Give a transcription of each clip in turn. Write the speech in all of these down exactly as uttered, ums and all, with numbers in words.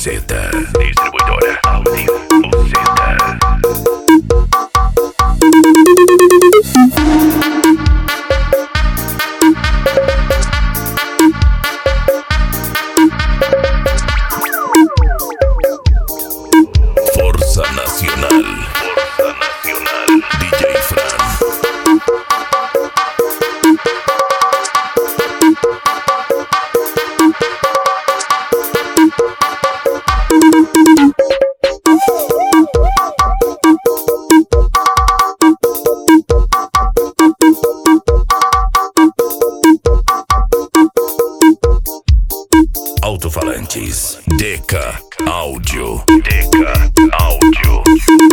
Uceta. Distribuidora Áudio Uceta. Força Nacional. Força Nacional. D J Fran. Alto-falantes, Deca Áudio. Deca Áudio.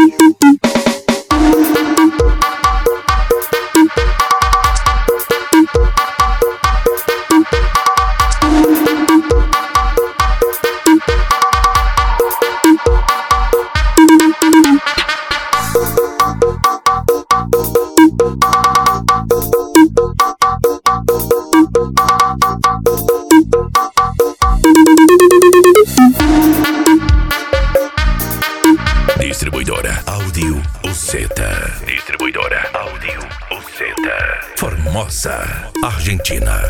Distribuidora Áudio Uceta. Distribuidora Áudio Uceta. Formosa, Argentina.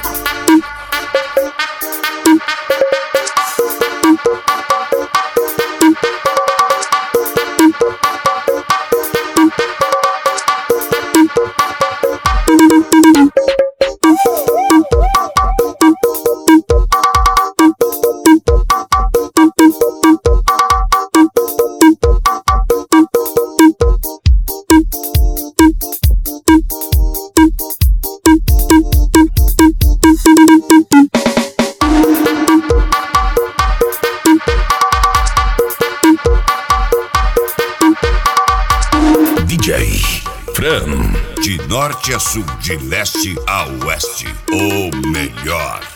D J Fran. De norte a sul, de leste a oeste, o melhor.